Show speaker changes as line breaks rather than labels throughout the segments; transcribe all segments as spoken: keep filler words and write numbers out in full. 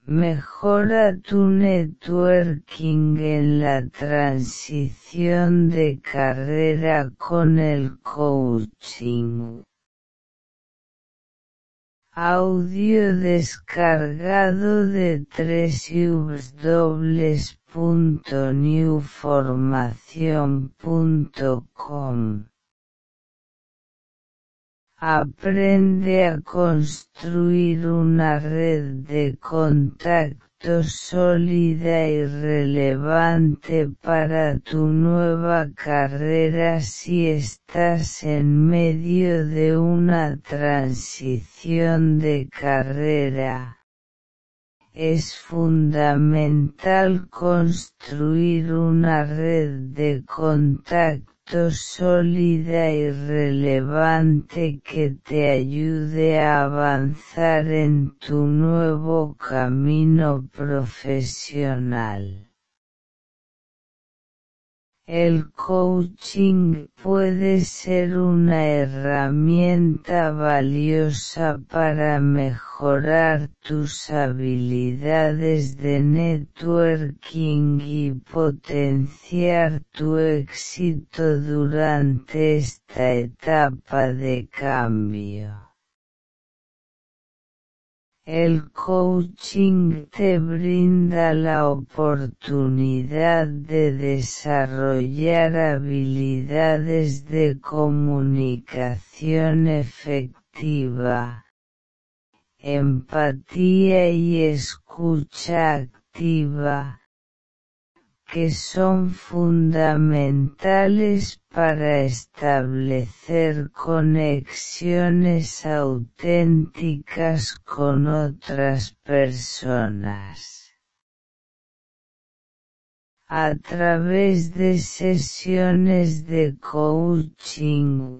Mejora tu networking en la transición de carrera con el coaching. Audio descargado de doble u doble u doble u punto new formación punto com. Aprende a construir una red de contactos sólida y relevante para tu nueva carrera si estás en medio de una transición de carrera. Es fundamental construir una red de contactos sólida y relevante que te ayude a avanzar en tu nuevo camino profesional. El coaching puede ser una herramienta valiosa para mejorar tus habilidades de networking y potenciar tu éxito durante esta etapa de cambio. El coaching te brinda la oportunidad de desarrollar habilidades de comunicación efectiva, empatía y escucha activa, que son fundamentales para establecer conexiones auténticas con otras personas. A través de sesiones de coaching,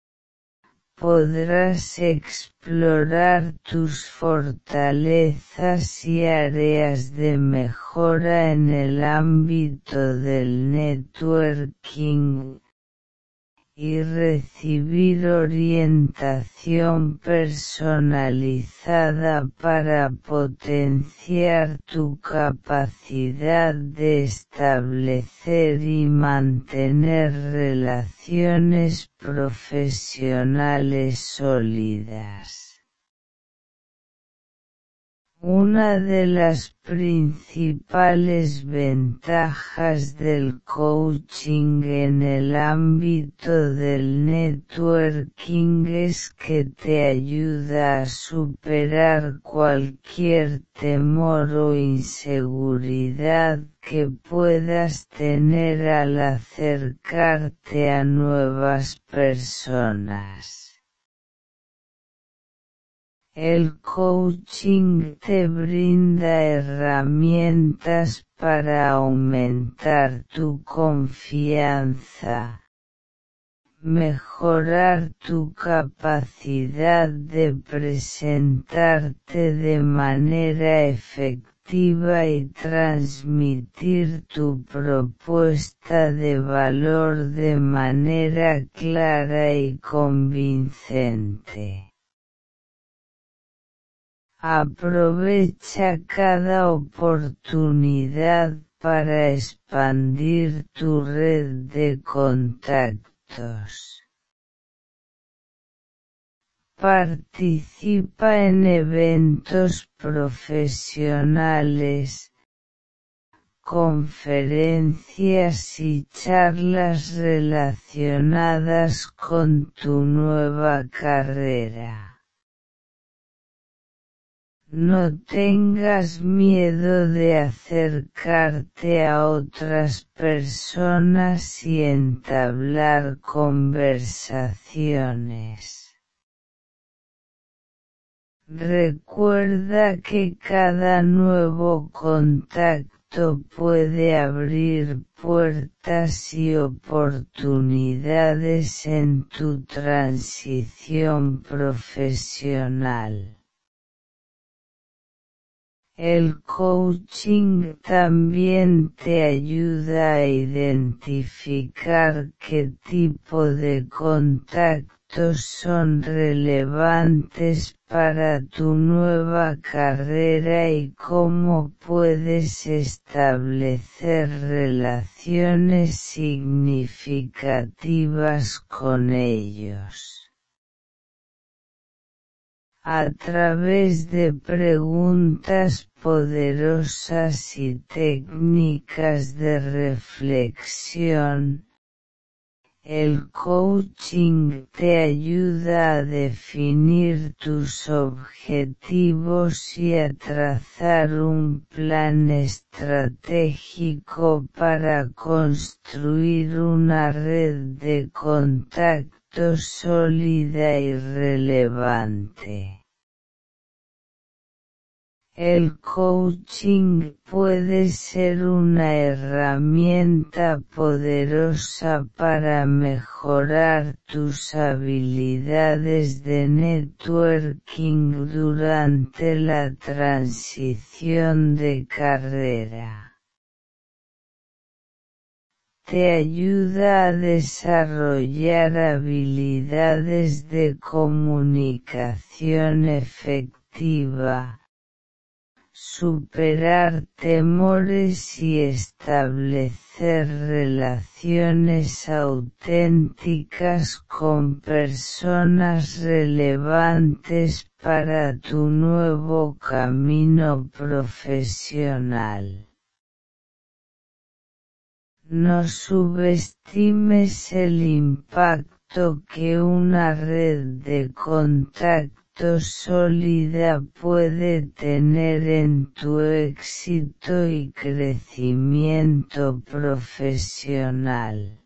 podrás explorar tus fortalezas y áreas de mejora en el ámbito del networking y recibir orientación personalizada para potenciar tu capacidad de establecer y mantener relaciones profesionales sólidas. Una de las principales ventajas del coaching en el ámbito del networking es que te ayuda a superar cualquier temor o inseguridad que puedas tener al acercarte a nuevas personas. El coaching te brinda herramientas para aumentar tu confianza, mejorar tu capacidad de presentarte de manera efectiva y transmitir tu propuesta de valor de manera clara y convincente. Aprovecha cada oportunidad para expandir tu red de contactos. Participa en eventos profesionales, conferencias y charlas relacionadas con tu nueva carrera. No tengas miedo de acercarte a otras personas y entablar conversaciones. Recuerda que cada nuevo contacto puede abrir puertas y oportunidades en tu transición profesional. El coaching también te ayuda a identificar qué tipo de contactos son relevantes para tu nueva carrera y cómo puedes establecer relaciones significativas con ellos. A través de preguntas poderosas y técnicas de reflexión, el coaching te ayuda a definir tus objetivos y a trazar un plan estratégico para construir una red de contactos sólida y relevante. El coaching puede ser una herramienta poderosa para mejorar tus habilidades de networking durante la transición de carrera. Te ayuda a desarrollar habilidades de comunicación efectiva, superar temores y establecer relaciones auténticas con personas relevantes para tu nuevo camino profesional. No subestimes el impacto que una red de contactos sólida puede tener en tu éxito y crecimiento profesional.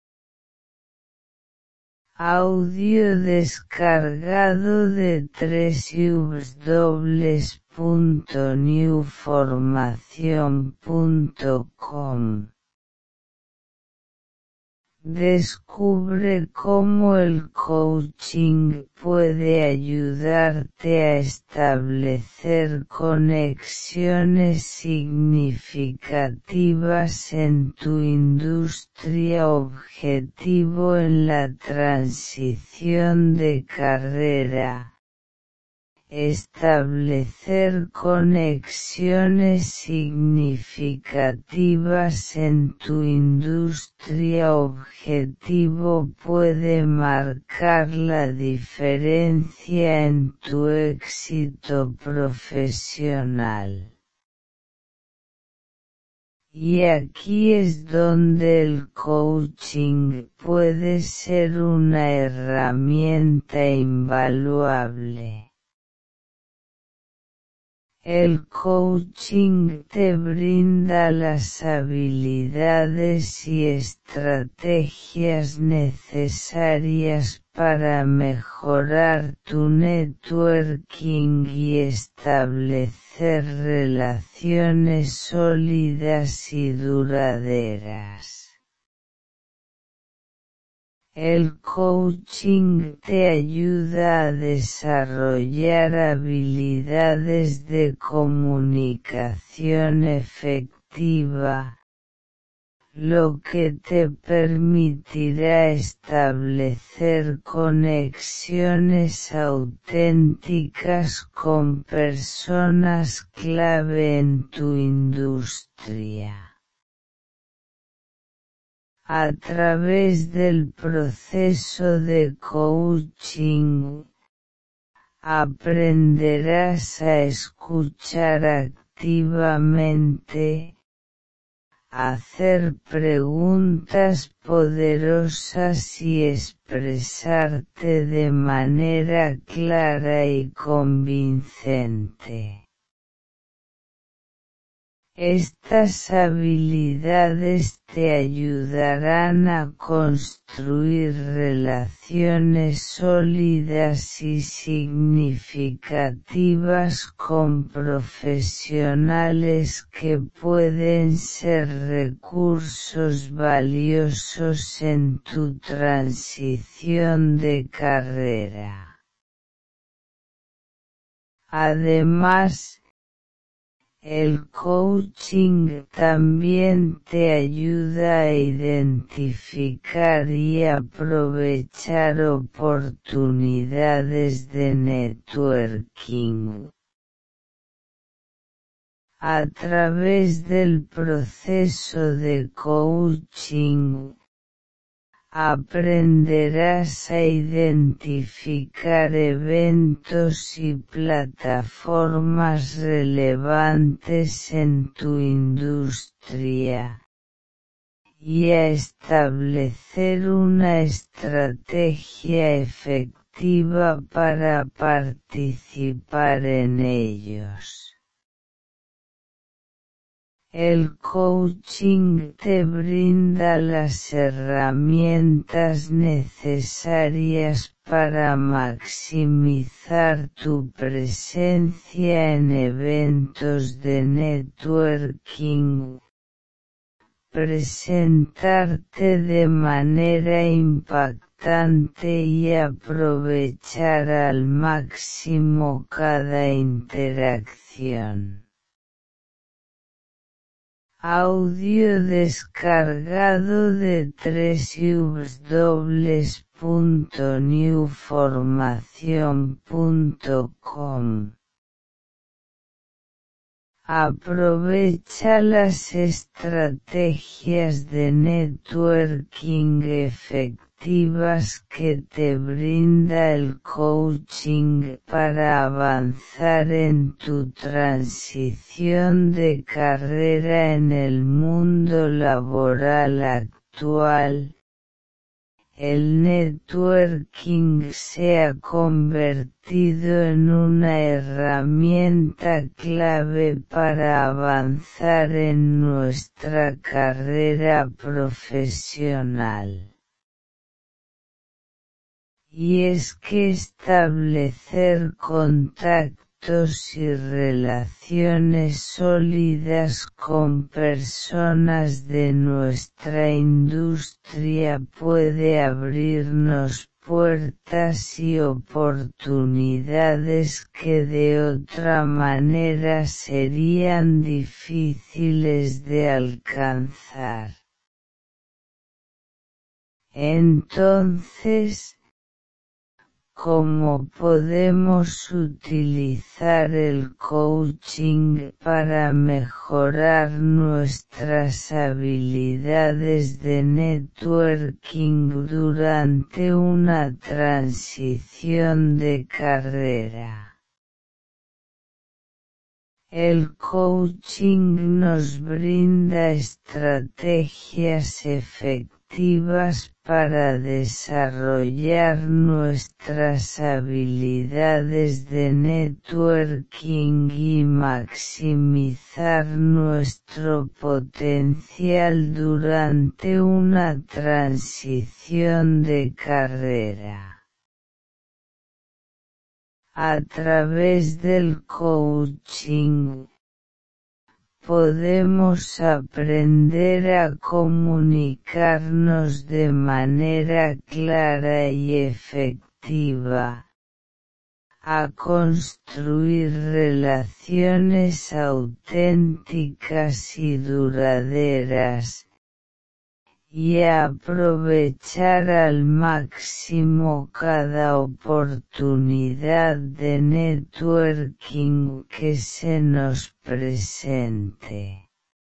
Audio descargado de doble u doble u doble u punto new formación punto com. Descubre cómo el coaching puede ayudarte a establecer conexiones significativas en tu industria objetivo en la transición de carrera. Establecer conexiones significativas en tu industria objetivo puede marcar la diferencia en tu éxito profesional. Y aquí es donde el coaching puede ser una herramienta invaluable. El coaching te brinda las habilidades y estrategias necesarias para mejorar tu networking y establecer relaciones sólidas y duraderas. El coaching te ayuda a desarrollar habilidades de comunicación efectiva, lo que te permitirá establecer conexiones auténticas con personas clave en tu industria. A través del proceso de coaching, aprenderás a escuchar activamente, a hacer preguntas poderosas y expresarte de manera clara y convincente. Estas habilidades te ayudarán a construir relaciones sólidas y significativas con profesionales que pueden ser recursos valiosos en tu transición de carrera. Además, El coaching también te ayuda a identificar y aprovechar oportunidades de networking. A través del proceso de coaching, aprenderás a identificar eventos y plataformas relevantes en tu industria y a establecer una estrategia efectiva para participar en ellos. El coaching te brinda las herramientas necesarias para maximizar tu presencia en eventos de networking, presentarte de manera impactante y aprovechar al máximo cada interacción. Audio descargado de doble u doble u doble u punto new formación punto com. Aprovecha las estrategias de networking efectivas que te brinda el coaching para avanzar en tu transición de carrera en el mundo laboral actual. El networking se ha convertido en una herramienta clave para avanzar en nuestra carrera profesional. Y es que establecer contactos y relaciones sólidas con personas de nuestra industria puede abrirnos puertas y oportunidades que de otra manera serían difíciles de alcanzar. Entonces, ¿cómo podemos utilizar el coaching para mejorar nuestras habilidades de networking durante una transición de carrera? El coaching nos brinda estrategias efectivas para desarrollar nuestras habilidades de networking y maximizar nuestro potencial durante una transición de carrera. A través del coaching, podemos aprender a comunicarnos de manera clara y efectiva, a construir relaciones auténticas y duraderas, y a aprovechar al máximo cada oportunidad de networking que se nos presente.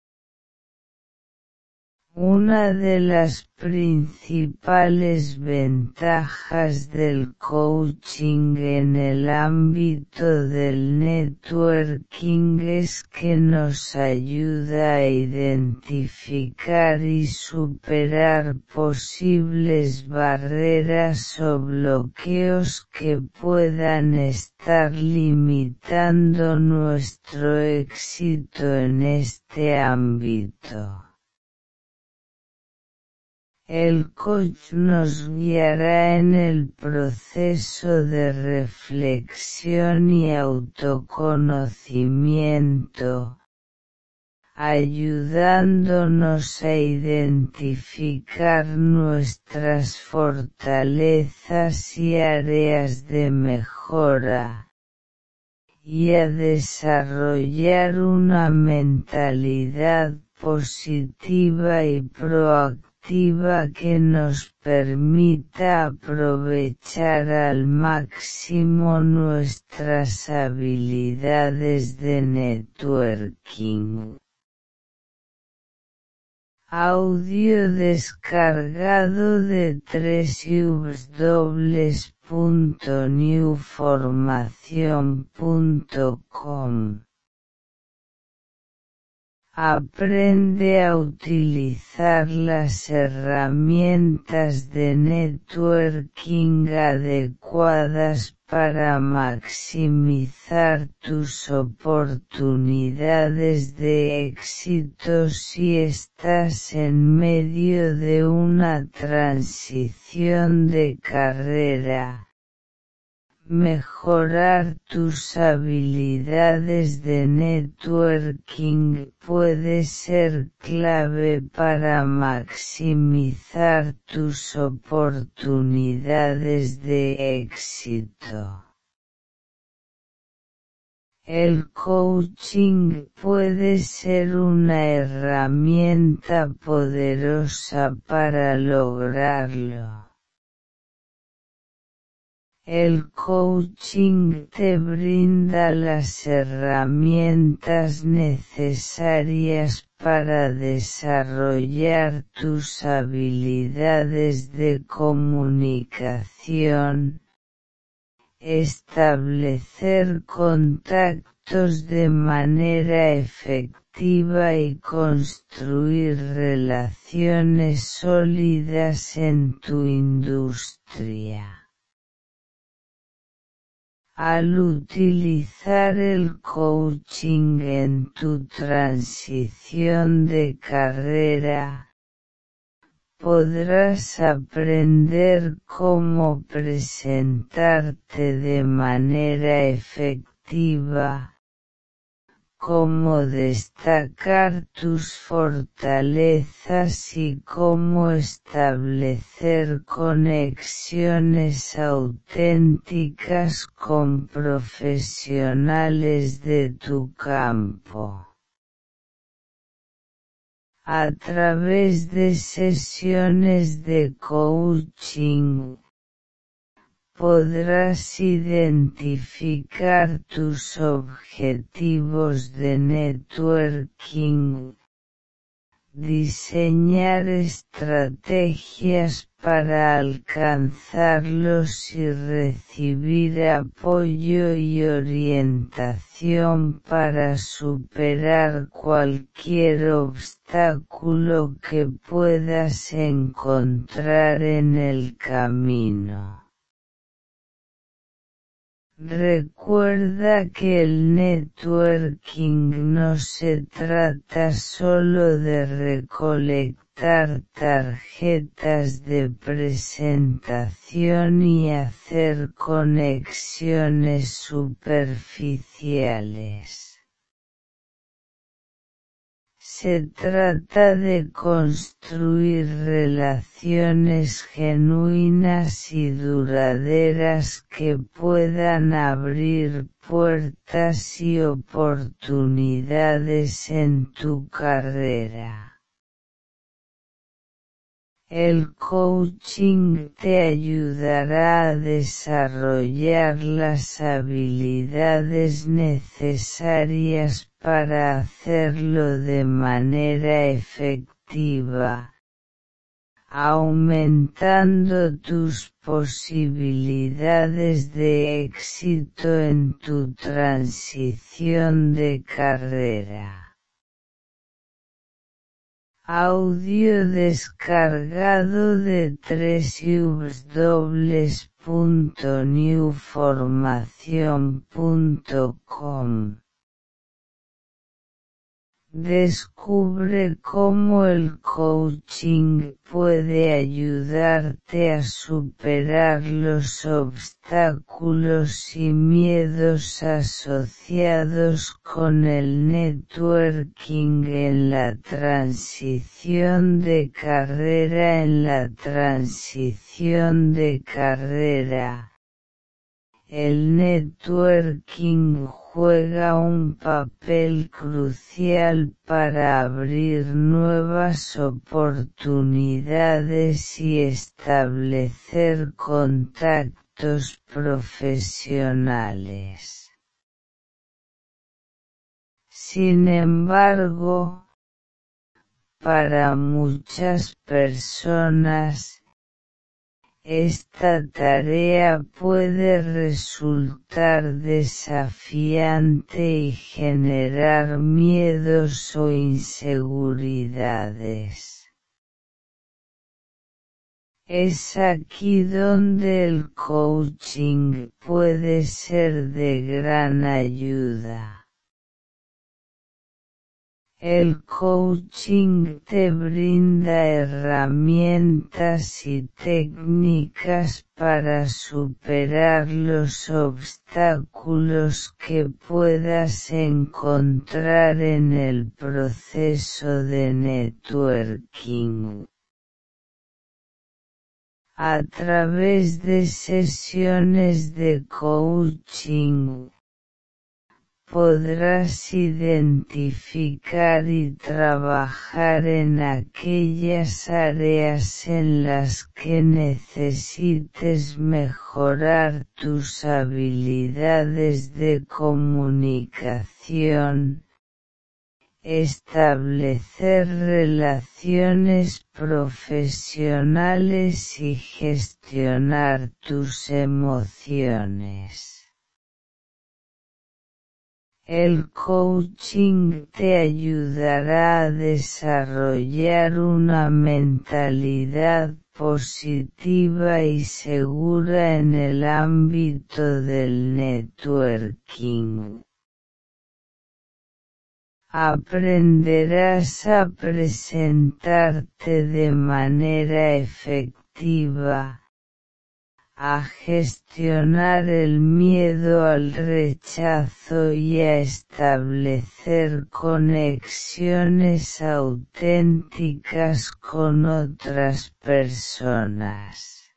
Una de las principales ventajas del coaching en el ámbito del networking es que nos ayuda a identificar y superar posibles barreras o bloqueos que puedan estar limitando nuestro éxito en este ámbito. El coach nos guiará en el proceso de reflexión y autoconocimiento, ayudándonos a identificar nuestras fortalezas y áreas de mejora, y a desarrollar una mentalidad positiva y proactiva que nos permita aprovechar al máximo nuestras habilidades de networking. Audio descargado de w w w punto new formación punto com. Aprende a utilizar las herramientas de networking adecuadas para maximizar tus oportunidades de éxito si estás en medio de una transición de carrera. Mejorar tus habilidades de networking puede ser clave para maximizar tus oportunidades de éxito. El coaching puede ser una herramienta poderosa para lograrlo. El coaching te brinda las herramientas necesarias para desarrollar tus habilidades de comunicación, establecer contactos de manera efectiva y construir relaciones sólidas en tu industria. Al utilizar el coaching en tu transición de carrera, podrás aprender cómo presentarte de manera efectiva, cómo destacar tus fortalezas y cómo establecer conexiones auténticas con profesionales de tu campo. A través de sesiones de coaching, podrás identificar tus objetivos de networking, diseñar estrategias para alcanzarlos y recibir apoyo y orientación para superar cualquier obstáculo que puedas encontrar en el camino. Recuerda que el networking no se trata solo de recolectar tarjetas de presentación y hacer conexiones superficiales. Se trata de construir relaciones genuinas y duraderas que puedan abrir puertas y oportunidades en tu carrera. El coaching te ayudará a desarrollar las habilidades necesarias para hacerlo de manera efectiva, aumentando tus posibilidades de éxito en tu transición de carrera. Audio descargado de w w w punto new formación punto com. Descubre cómo el coaching puede ayudarte a superar los obstáculos y miedos asociados con el networking en la transición de carrera en la transición de carrera. El networking juega un papel crucial para abrir nuevas oportunidades y establecer contactos profesionales. Sin embargo, para muchas personas, esta tarea puede resultar desafiante y generar miedos o inseguridades. Es aquí donde el coaching puede ser de gran ayuda. El coaching te brinda herramientas y técnicas para superar los obstáculos que puedas encontrar en el proceso de networking. A través de sesiones de coaching, podrás identificar y trabajar en aquellas áreas en las que necesites mejorar tus habilidades de comunicación, establecer relaciones profesionales y gestionar tus emociones. El coaching te ayudará a desarrollar una mentalidad positiva y segura en el ámbito del networking. Aprenderás a presentarte de manera efectiva, a gestionar el miedo al rechazo y a establecer conexiones auténticas con otras personas.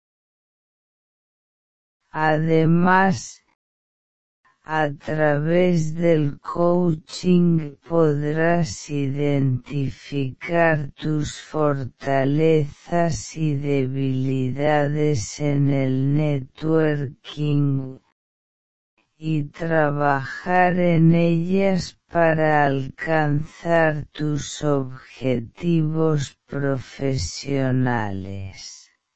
Además, a través del coaching podrás identificar tus fortalezas y debilidades en el networking y trabajar en ellas para alcanzar tus objetivos profesionales.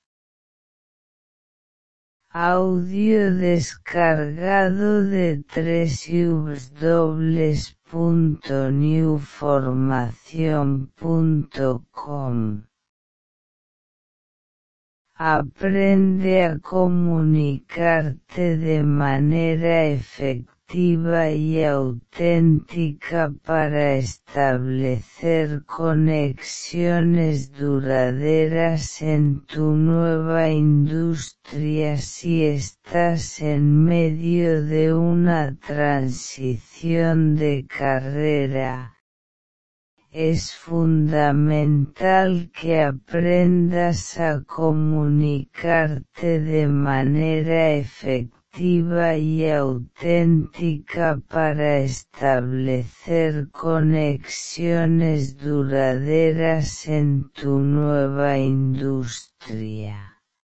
Audio descargado de doble u doble u doble u punto new formación punto com. Aprende a comunicarte de manera efectiva y auténtica para establecer conexiones duraderas en tu nueva industria si estás en medio de una transición de carrera. Es fundamental que aprendas a comunicarte de manera efectiva y auténtica para establecer conexiones duraderas en tu nueva industria.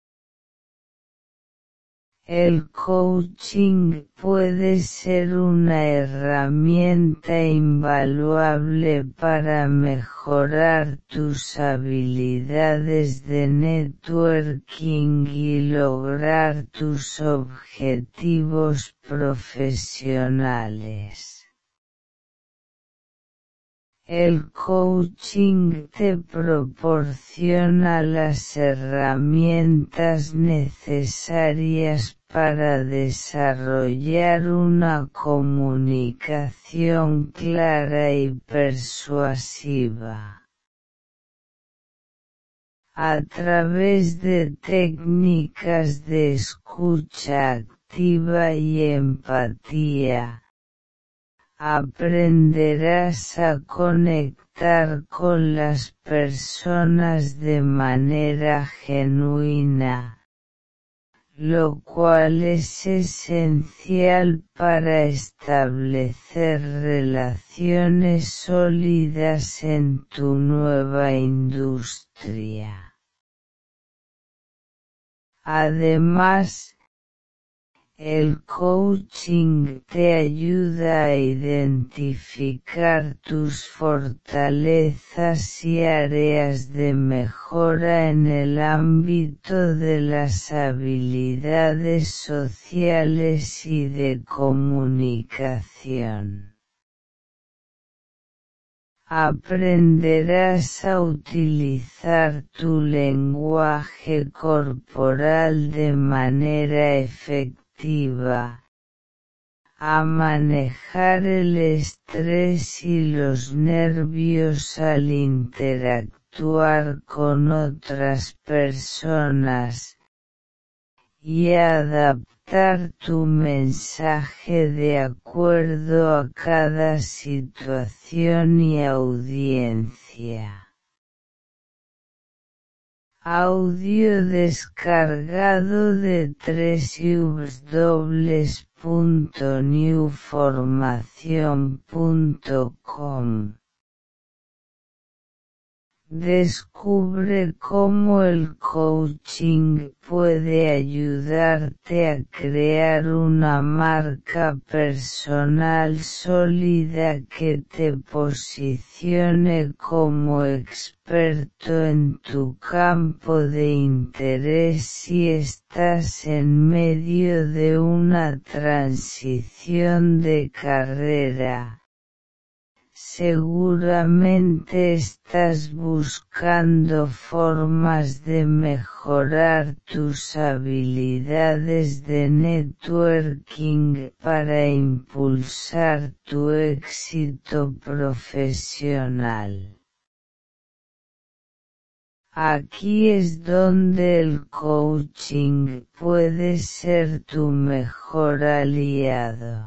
El coaching puede ser una herramienta invaluable para mejorar tus habilidades de networking y lograr tus objetivos profesionales. El coaching te proporciona las herramientas necesarias para desarrollar una comunicación clara y persuasiva. A través de técnicas de escucha activa y empatía, aprenderás a conectar con las personas de manera genuina, lo cual es esencial para establecer relaciones sólidas en tu nueva industria. Además, el coaching te ayuda a identificar tus fortalezas y áreas de mejora en el ámbito de las habilidades sociales y de comunicación. Aprenderás a utilizar tu lenguaje corporal de manera efectiva, a manejar el estrés y los nervios al interactuar con otras personas, y a adaptar tu mensaje de acuerdo a cada situación y audiencia. Audio descargado de doble u doble u doble u punto new formación punto com. Descubre cómo el coaching puede ayudarte a crear una marca personal sólida que te posicione como experto en tu campo de interés si estás en medio de una transición de carrera. Seguramente estás buscando formas de mejorar tus habilidades de networking para impulsar tu éxito profesional. Aquí es donde el coaching puede ser tu mejor aliado.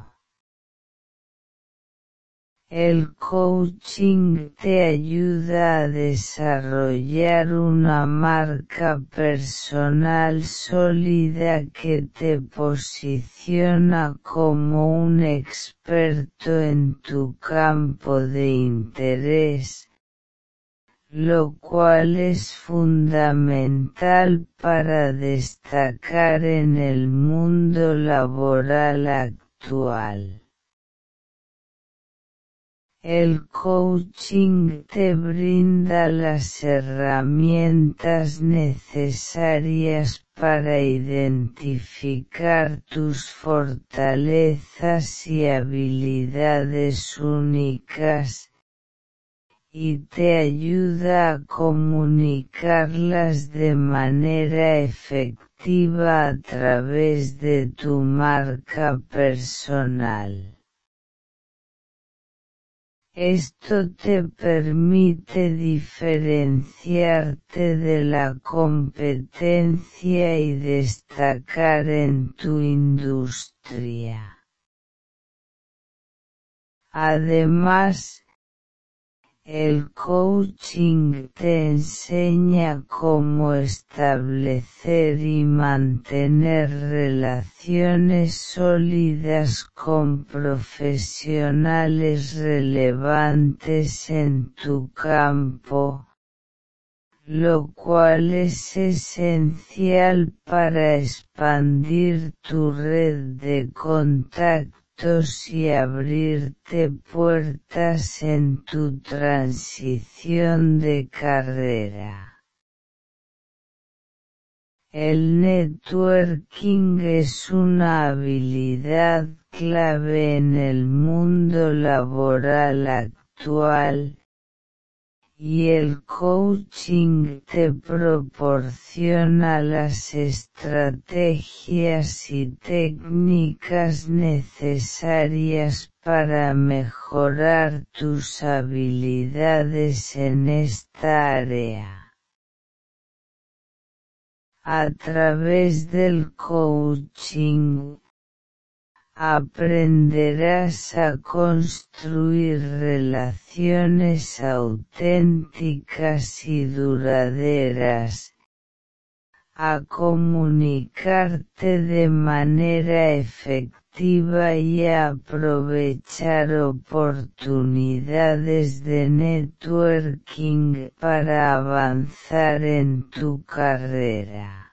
El coaching te ayuda a desarrollar una marca personal sólida que te posiciona como un experto en tu campo de interés, lo cual es fundamental para destacar en el mundo laboral actual. El coaching te brinda las herramientas necesarias para identificar tus fortalezas y habilidades únicas, y te ayuda a comunicarlas de manera efectiva a través de tu marca personal. Esto te permite diferenciarte de la competencia y destacar en tu industria. Además, el coaching te enseña cómo establecer y mantener relaciones sólidas con profesionales relevantes en tu campo, lo cual es esencial para expandir tu red de contactos y abrirte puertas en tu transición de carrera. El networking es una habilidad clave en el mundo laboral actual, y el coaching te proporciona las estrategias y técnicas necesarias para mejorar tus habilidades en esta área. A través del coaching, aprenderás a construir relaciones auténticas y duraderas, a comunicarte de manera efectiva y a aprovechar oportunidades de networking para avanzar en tu carrera.